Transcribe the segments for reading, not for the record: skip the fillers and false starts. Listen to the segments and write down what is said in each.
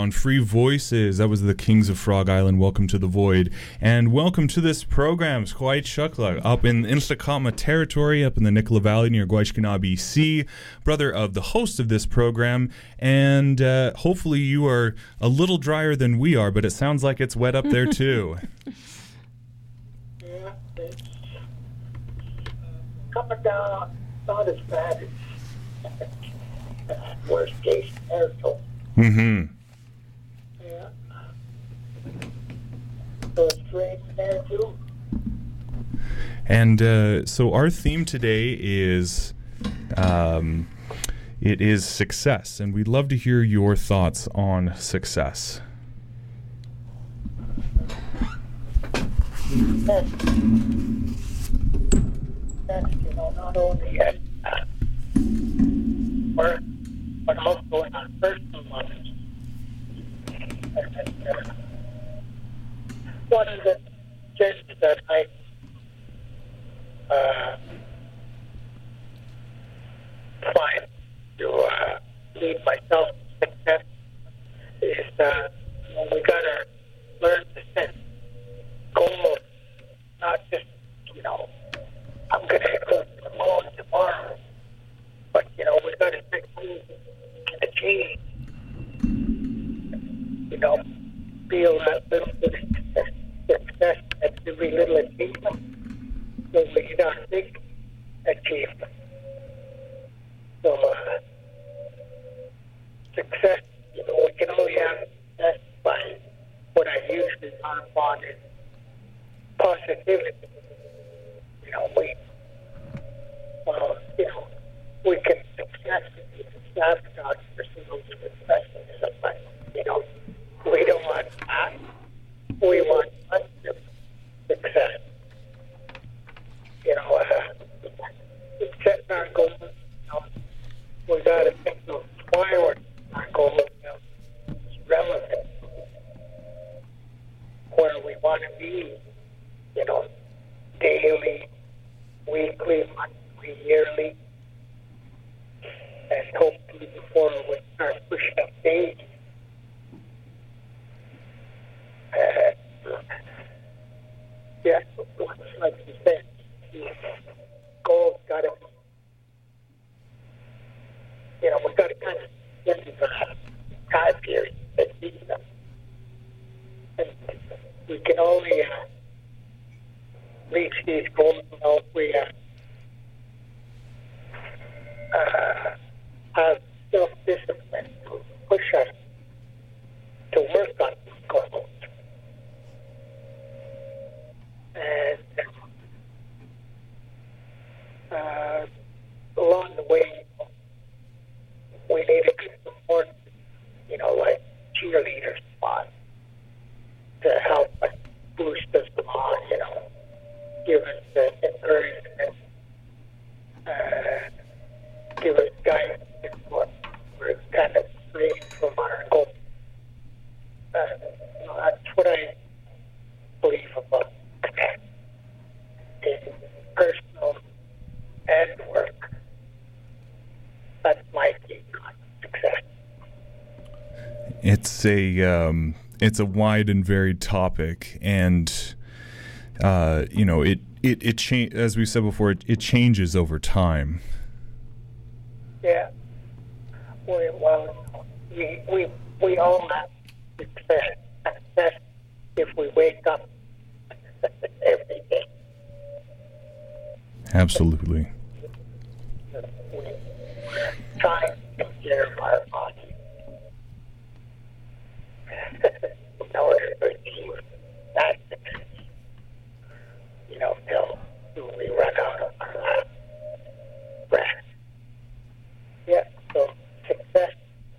On Free Voices, that was the Kings of Frog Island. Welcome to the Void, and welcome to this program, Squait Shukla, up in Instakama territory, up in the Nicola Valley near Guayshkina, BC, brother of the host of this program, and hopefully you are a little drier than we are, but it sounds like it's wet up there too. Yeah, it's coming down, not as bad as worst case scenario. Mm-hmm. Yeah. So it's raining there too. And so our theme today is it is success, and we'd love to hear your thoughts on success. That's, not only at work, but also in our personal lives. One of the things that I find to lead myself to success is we got to learn to set goals, not just, I'm going to go to the moon tomorrow, but, we got to set goals to achieve. Feel that little bit of success at every little achievement, so we hit our big achievement. So, success, we can only have success by what I usually harp on is positivity. We can successfully sabotage ourselves with pessimism, but, we don't want that. We want positive success. Setting our goals, we got to think of why our goals is relevant. Where we want to be, daily, weekly, monthly, yearly, and hopefully before we start pushing up days. Like you said, the goals got to be, we got to kind of get into a time period that needs them. And we can only reach these goals if we have self-discipline to push us to work on these goals. And along the way, we need a good support, like cheerleaders spot to help us boost us along, give us the encouragement, give us guidance in what we're kind of straying from our goal. That's what I believe about connect in personal and work. That's my take on success. It's a wide and varied topic, and it as we said before, it changes over time. Yeah. We all have success if we wake up every day. Absolutely. We're trying to take care of our body in order to achieve that success. Till we run out of our last breath. Yeah, so success.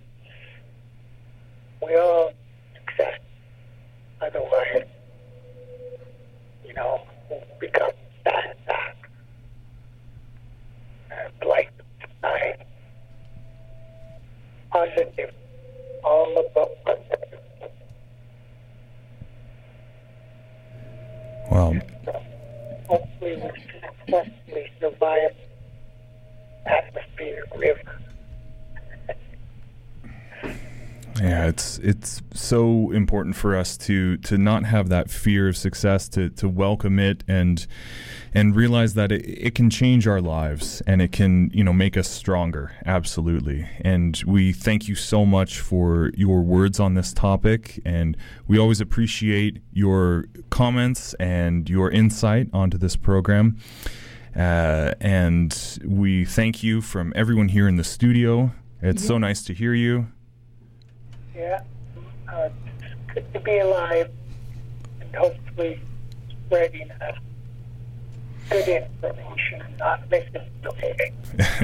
We all success. Otherwise, we'll become sad back. Like society. Positive. All about positive. Well, hopefully we successfully survive atmospheric river. yeah, it's it's so important for us to not have that fear of success, to welcome it and realize that it can change our lives and it can, make us stronger. Absolutely. And we thank you so much for your words on this topic, and we always appreciate your comments and your insight onto this program. And we thank you from everyone here in the studio. It's so nice to hear you. Yeah, it's good to be alive and hopefully spreading good information and not misinformation.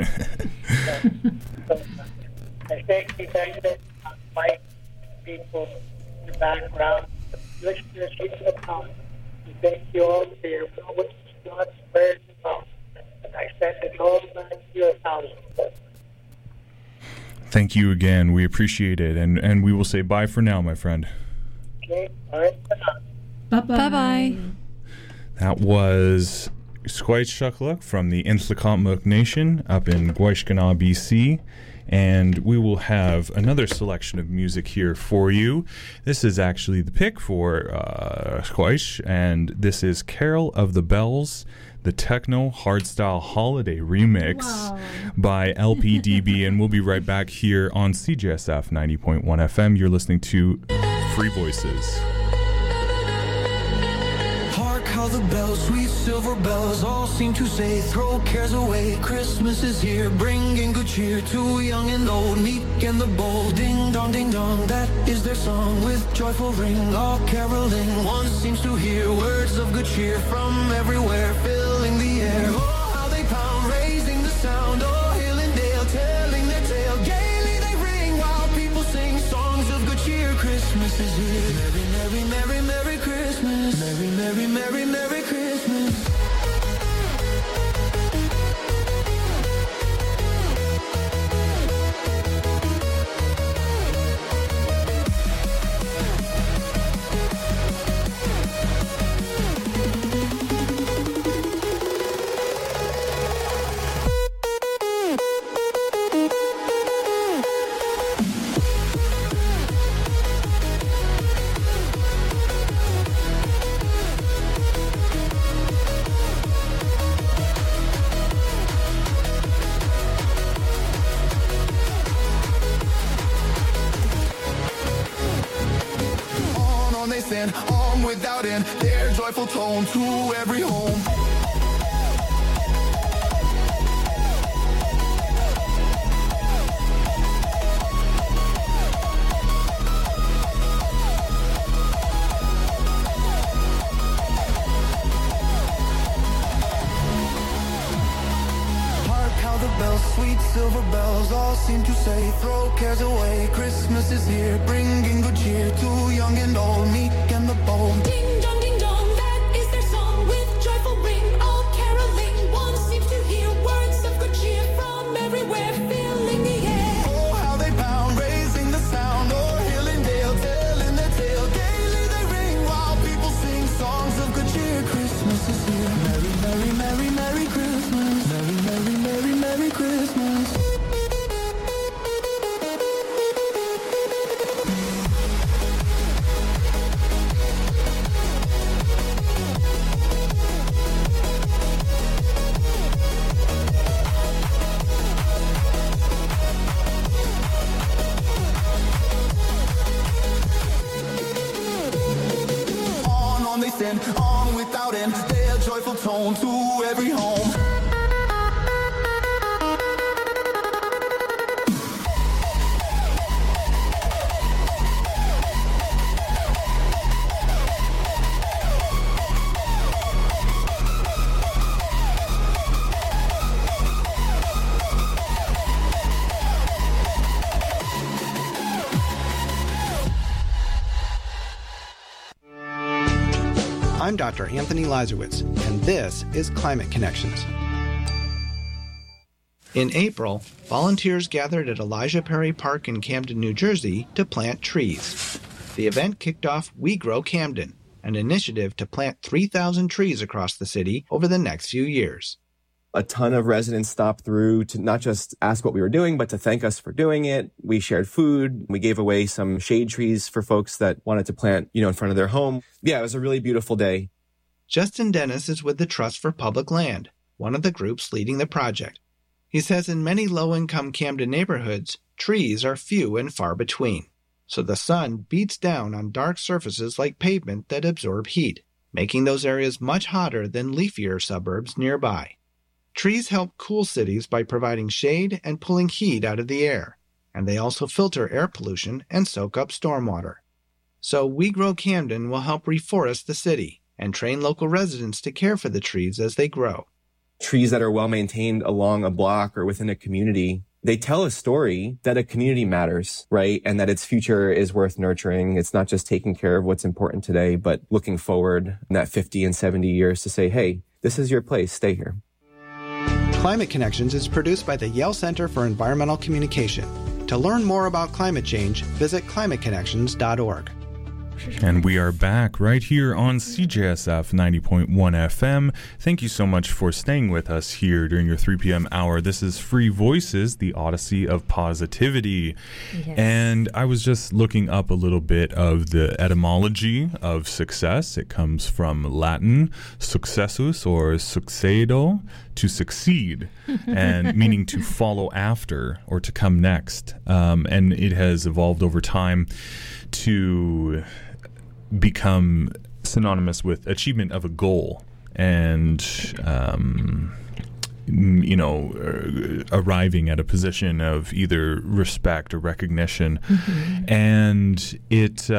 so I thank you guys, Mike, people in the background, the listeners in the comments. Thank you all for your words, God's prayers and love. And I send it all back to you 1,000-fold. Thank you again. We appreciate it. And we will say bye for now, my friend. Okay, all right, for now. Bye-bye. Bye-bye. That was Squait Shukluk from the Inslakamuk Nation up in Gwaishkana, BC. And we will have another selection of music here for you. This is actually the pick for Squaish, and this is Carol of the Bells, the techno hardstyle holiday remix by LPDB. And we'll be right back here on CJSF 90.1 FM. You're listening to Free Voices. How the bells, sweet silver bells, all seem to say, throw cares away, Christmas is here, bringing good cheer to young and old, meek and the bold. Ding dong, that is their song, with joyful ring, all caroling. One seems to hear words of good cheer from everywhere, filling the air. Oh, how they pound, raising the sound, oh, hill and dale, telling their tale. Gaily they ring, while people sing songs of good cheer. Christmas is here. Merry, merry, merry, merry Christmas. Merry, merry, merry, merry Christmas. On without end, their joyful tone to every home. Hark how the bells, sweet silver bells, all seem to say, throw cares away, Christmas is here, bringing good cheer to young and old, meek and the bold. Ding dong, that is their song, with joyful ring, all caroling. One seems to hear words of good cheer from everywhere, filling the air. Oh, how they pound, raising the sound, o'er hill and dale, telling their tale. Gaily they ring, while people sing songs of good cheer. Christmas is here. Merry, merry, merry, merry Christmas. Merry, merry, merry, merry Christmas. On they send, on without end, their joyful tone to every home. I'm Dr. Anthony Lazarowitz, and this is Climate Connections. In April, volunteers gathered at Elijah Perry Park in Camden, New Jersey to plant trees. The event kicked off We Grow Camden, an initiative to plant 3,000 trees across the city over the next few years. A ton of residents stopped through to not just ask what we were doing, but to thank us for doing it. We shared food. We gave away some shade trees for folks that wanted to plant, in front of their home. Yeah, it was a really beautiful day. Justin Dennis is with the Trust for Public Land, one of the groups leading the project. He says in many low-income Camden neighborhoods, trees are few and far between. So the sun beats down on dark surfaces like pavement that absorb heat, making those areas much hotter than leafier suburbs nearby. Trees help cool cities by providing shade and pulling heat out of the air, and they also filter air pollution and soak up stormwater. So We Grow Camden will help reforest the city and train local residents to care for the trees as they grow. Trees that are well maintained along a block or within a community, they tell a story that a community matters, right? And that its future is worth nurturing. It's not just taking care of what's important today, but looking forward in that 50 and 70 years to say, hey, this is your place, stay here. Climate Connections is produced by the Yale Center for Environmental Communication. To learn more about climate change, visit climateconnections.org. And we are back right here on CJSF 90.1 FM. Thank you so much for staying with us here during your 3 p.m. hour. This is Free Voices, the Odyssey of Positivity. Yes. And I was just looking up a little bit of the etymology of success. It comes from Latin, successus or succedo, to succeed, and meaning to follow after or to come next. And it has evolved over time to become synonymous with achievement of a goal and, arriving at a position of either respect or recognition. And it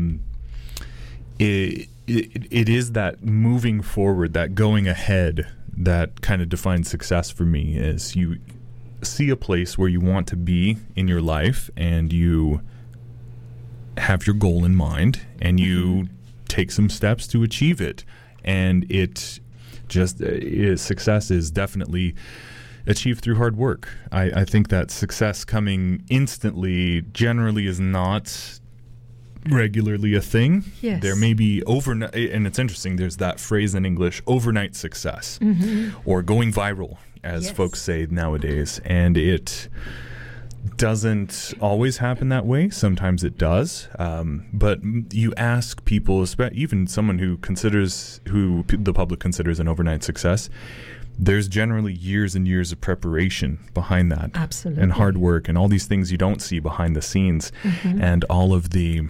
is that moving forward, that going ahead, that kind of defines success for me. Is you see a place where you want to be in your life and you have your goal in mind and you take some steps to achieve it, and it just success is definitely achieved through hard work. I think that success coming instantly generally is not regularly a thing. Yes. There may be overnight, and it's interesting, there's that phrase in English, overnight success, or going viral, as Yes. folks say nowadays, and it doesn't always happen that way. Sometimes it does, but you ask people, even someone who the public considers an overnight success, there's generally years and years of preparation behind that. Absolutely. And hard work and all these things you don't see behind the scenes, and all of the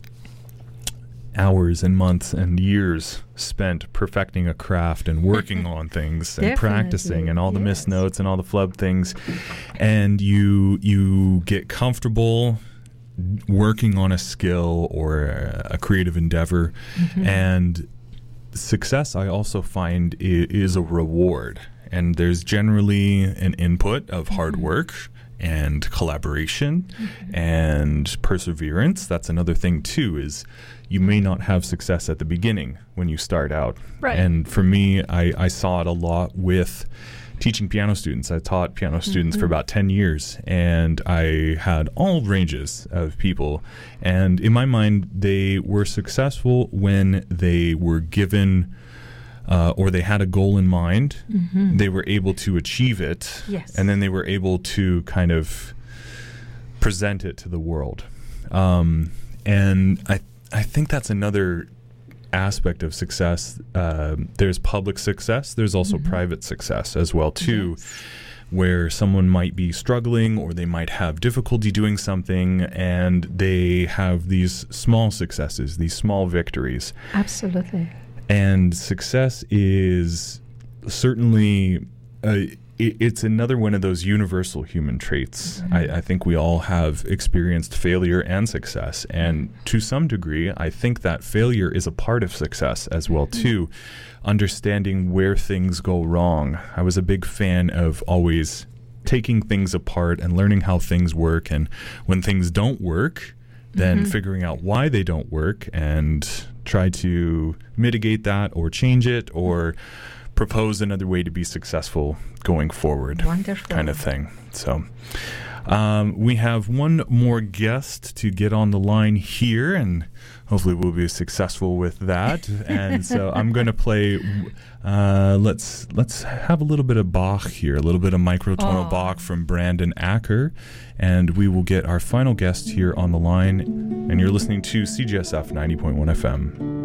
hours and months and years spent perfecting a craft and working on things and practicing and all the missed notes and all the flub things, and you get comfortable working on a skill or a creative endeavor, and success I also find is a reward, and there's generally an input of hard work and collaboration and perseverance. That's another thing too, is you may not have success at the beginning when you start out. Right. And for me, I saw it a lot with teaching piano students. I taught piano students for about 10 years, and I had all ranges of people. And in my mind, they were successful when they were given or they had a goal in mind. They were able to achieve it, Yes. and then they were able to kind of present it to the world. And I think that's another aspect of success. There's public success. There's also private success as well too, where someone might be struggling or they might have difficulty doing something, and they have these small successes, these small victories. Absolutely. And success is certainly it's another one of those universal human traits. I think we all have experienced failure and success, and to some degree I think that failure is a part of success as well too, understanding where things go wrong. I was a big fan of always taking things apart and learning how things work, and when things don't work, then figuring out why they don't work and try to mitigate that or change it or propose another way to be successful going forward. Wonderful. Kind of thing. So We have one more guest to get on the line here, and hopefully we'll be successful with that. And so I'm going to play, let's have a little bit of Bach here, a little bit of microtonal Bach from Brandon Acker, and we will get our final guest here on the line. And you're listening to CJSF 90.1 FM.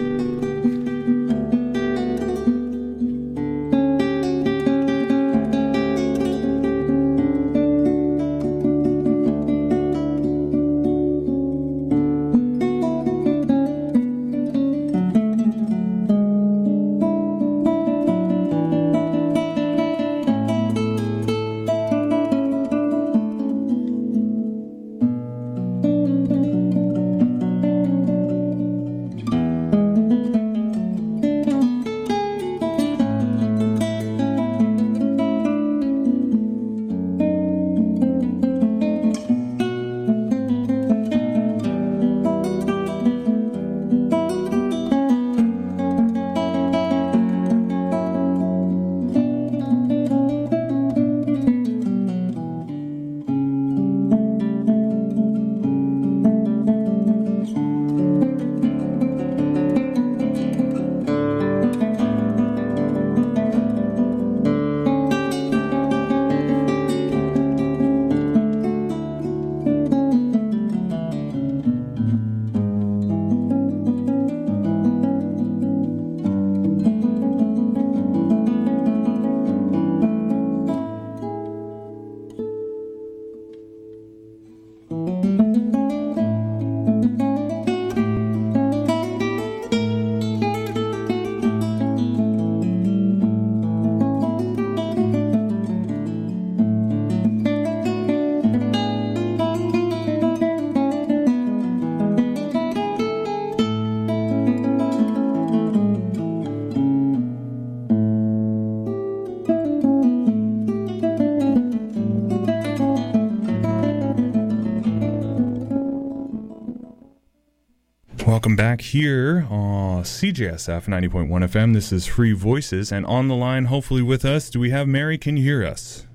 Welcome back here on CJSF 90.1 FM. This is Free Voices, and on the line, hopefully with us, do we have Mary? Can you hear us?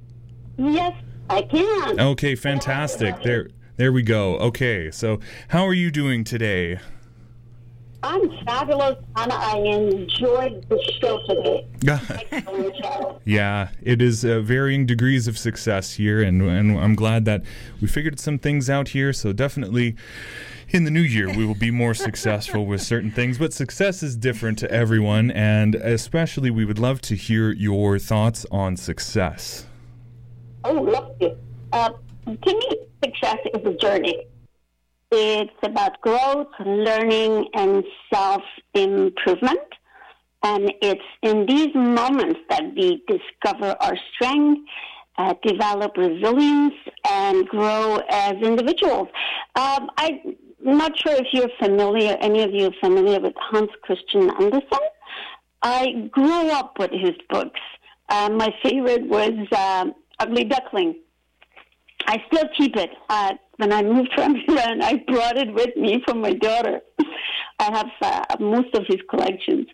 Yes, I can. Okay, fantastic. There we go. Okay, so how are you doing today? I'm fabulous, and I enjoyed the show today. Excellent show. Yeah, it is varying degrees of success here, and I'm glad that we figured some things out here, so definitely in the new year we will be more successful with certain things, but success is different to everyone, and especially we would love to hear your thoughts on success. Oh, lovely. To me, success is a journey. It's about growth, learning, and self-improvement. And it's in these moments that we discover our strength, develop resilience, and grow as individuals. I'm not sure if you're familiar, any of you are familiar with Hans Christian Andersen. I grew up with his books. My favorite was Ugly Duckling. I still keep it. When I moved from Iran, I brought it with me for my daughter. I have most of his collections.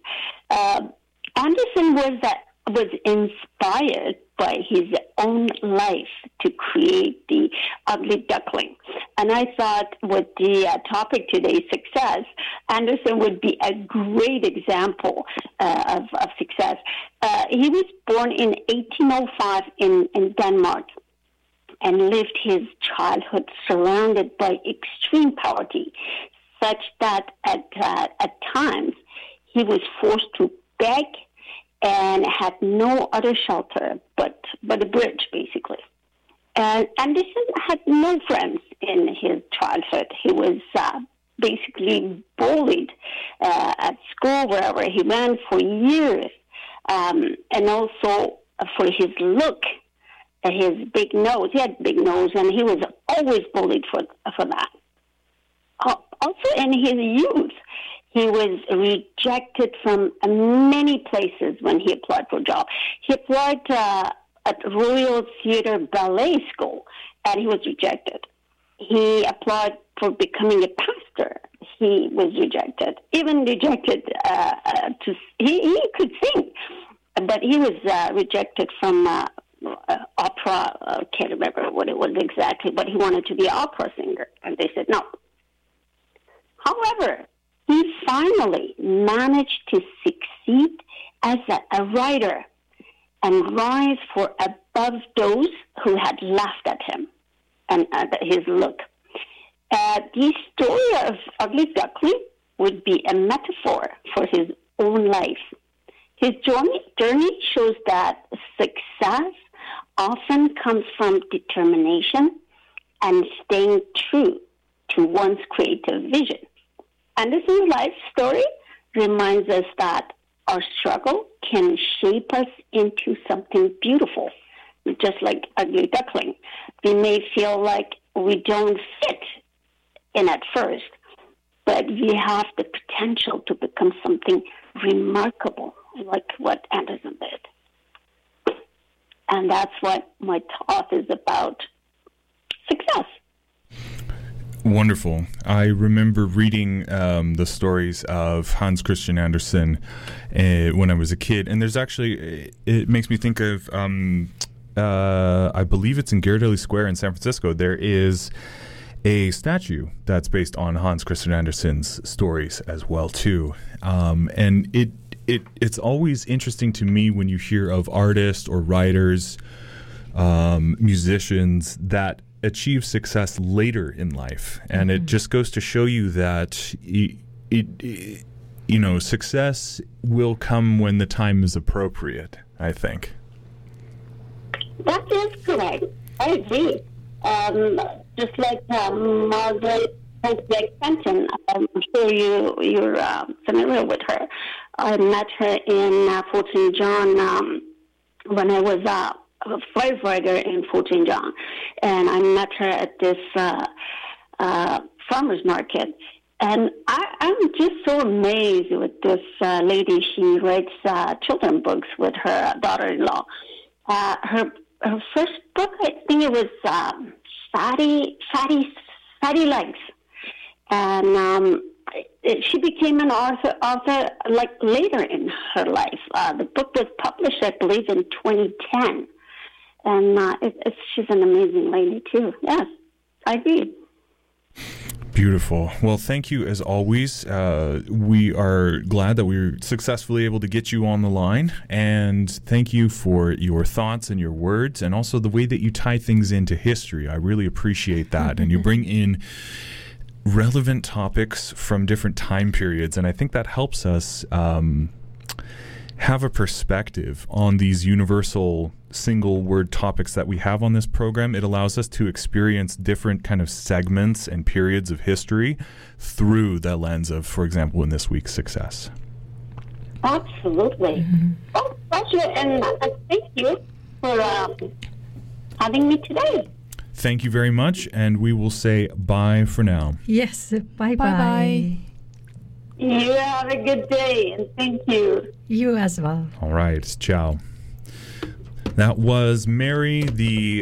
Anderson was inspired by his own life to create the Ugly Duckling. And I thought with the topic today, success, Anderson would be a great example of success. He was born in 1805 in Denmark, and lived his childhood surrounded by extreme poverty, such that at times he was forced to beg and had no other shelter but a bridge, basically. Anderson had no friends in his childhood. He was basically bullied at school, wherever he went, for years, and also for his look. His big nose. He had a big nose, and he was always bullied for that. Also, in his youth, he was rejected from many places when he applied for a job. He applied at Royal Theatre Ballet School, and he was rejected. He applied for becoming a pastor. He was rejected. Even rejected he could sing, but he was rejected from opera. Can't remember what it was exactly, but he wanted to be an opera singer, and they said no. However, he finally managed to succeed as a writer and rise for above those who had laughed at him and his look. The story of Ugly Duckling would be a metaphor for his own life. His journey shows that success often comes from determination and staying true to one's creative vision. Anderson's life story reminds us that our struggle can shape us into something beautiful, just like Ugly Duckling. We may feel like we don't fit in at first, but we have the potential to become something remarkable, like what Anderson did. And that's what my talk is about, success. Wonderful. I remember reading the stories of Hans Christian Andersen when I was a kid, and there's actually, it makes me think of, I believe it's in Ghirardelli Square in San Francisco. There is a statue that's based on Hans Christian Andersen's stories as well too, and it's always interesting to me when you hear of artists or writers, musicians that achieve success later in life, and it just goes to show you that success will come when the time is appropriate, I think. That is correct. I agree. Just like Margaret Fenton, I'm sure you're familiar with her. I met her in Fort St. John when I was a firefighter in Fort St. John, and I met her at this farmer's market. And I'm just so amazed with this lady. She writes children's books with her daughter-in-law. Her first book, I think it was Fatty Legs. And she became an author like later in her life. The book was published, I believe, in 2010. And she's an amazing lady, too. Yes, I agree. Beautiful. Well, thank you as always. We are glad that we were successfully able to get you on the line, and thank you for your thoughts and your words, and also the way that you tie things into history. I really appreciate that, and you bring in relevant topics from different time periods, and I think that helps us have a perspective on these universal single word topics that we have on this program. It allows us to experience different kind of segments and periods of history through the lens of, for example, in this week's success. Absolutely. Oh, pleasure, and thank you for having me today. Thank you very much, and we will say bye for now. Yes, bye-bye. Bye-bye. You have a good day, and thank you. You as well. All right, ciao. That was Mary, the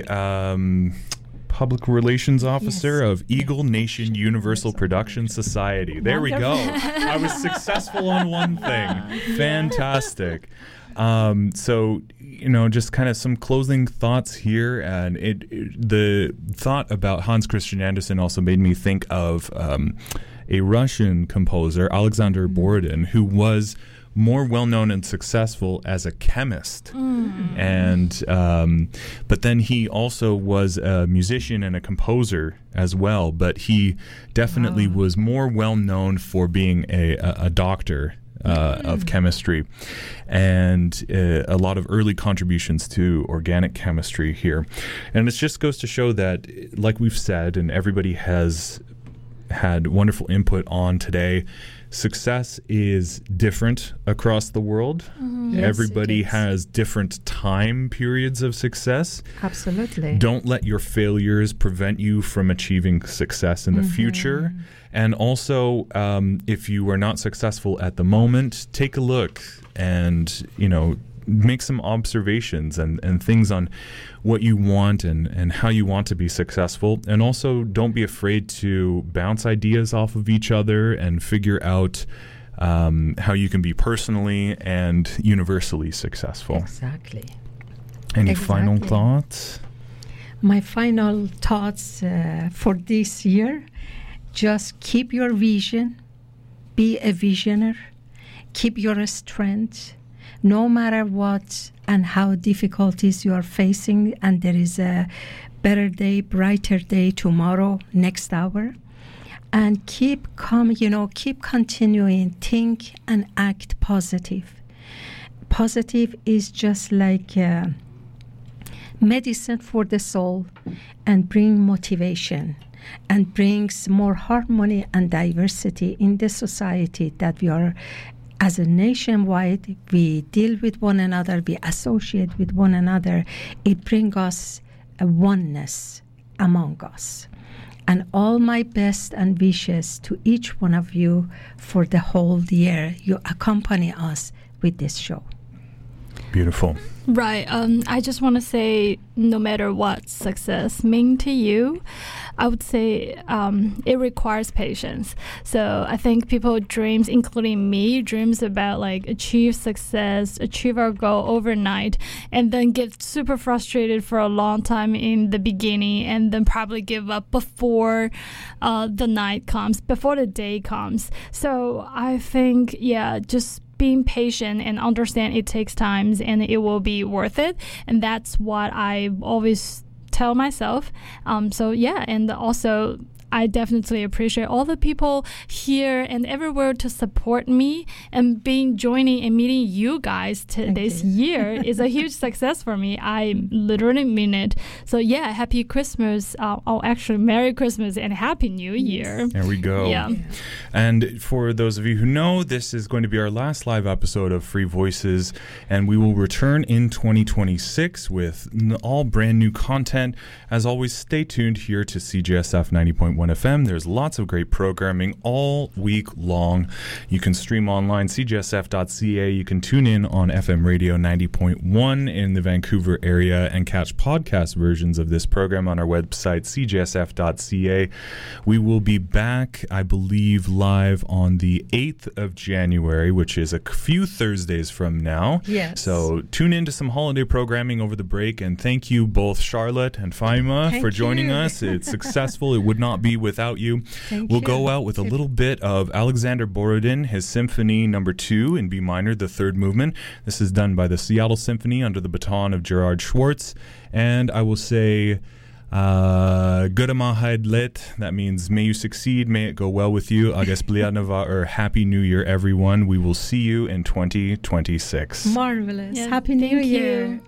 Public Relations Officer of Eagle Nation Universal Production Society. There we go. I was successful on one thing. Fantastic. So, just kind of some closing thoughts here. And the thought about Hans Christian Andersen also made me think of a Russian composer, Alexander Borodin, who was more well-known and successful as a chemist. And but then he also was a musician and a composer as well, but he definitely was more well-known for being a doctor of chemistry, and a lot of early contributions to organic chemistry here. And it just goes to show that, like we've said, and everybody has had wonderful input on today, success is different across the world. Yes, everybody has different time periods of success. Absolutely. Don't let your failures prevent you from achieving success in the future. And also, if you are not successful at the moment, take a look and, make some observations and things on what you want and how you want to be successful. And also, don't be afraid to bounce ideas off of each other and figure out how you can be personally and universally successful. Exactly. Any final Exactly. thoughts? My final thoughts for this year, just keep your vision, be a visionary, keep your strength, no matter what and how difficulties you are facing, and there is a better day, brighter day tomorrow, next hour. And keep continuing, think and act positive. Positive is just like medicine for the soul, and bring motivation and brings more harmony and diversity in the society that we are. As a nationwide, we deal with one another, we associate with one another. It brings us a oneness among us. And all my best and wishes to each one of you for the whole year. You accompany us with this show. Beautiful. Right. I just want to say, no matter what success means to you, I would say it requires patience. So I think people dreams, including me, dreams about like achieve success, achieve our goal overnight, and then get super frustrated for a long time in the beginning, and then probably give up before the night comes, before the day comes. So I think, just being patient and understand it takes time and it will be worth it. And that's what I always tell myself. And also I definitely appreciate all the people here and everywhere to support me, and joining and meeting you guys this year is a huge success for me. I literally mean it. So happy Christmas. Actually, Merry Christmas and Happy New Year. There we go. Yeah. And for those of you who know, this is going to be our last live episode of Free Voices, and we will return in 2026 with all brand new content. As always, stay tuned here to CJSF 90.1 FM. There's lots of great programming all week long. You can stream online, cjsf.ca. You can tune in on FM radio 90.1 in the Vancouver area and catch podcast versions of this program on our website, cjsf.ca. We will be back, I believe, live on the 8th of January, which is a few Thursdays from now. Yes. So tune in to some holiday programming over the break, and thank you both, Charlotte and Faima, Thank for joining you. us. It's successful. It would not be without you. Thank We'll you. go out with a little bit of Alexander Borodin, his Symphony No. 2 in B minor, the third movement. This is done by the Seattle Symphony under the baton of Gerard Schwartz. And I will say, Gudamahaid Lit. That means may you succeed, may it go well with you. Agus Blianova, or Happy New Year, everyone. We will see you in 2026. Marvelous. Yeah, Happy New thank Year. you.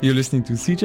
You're listening to CJ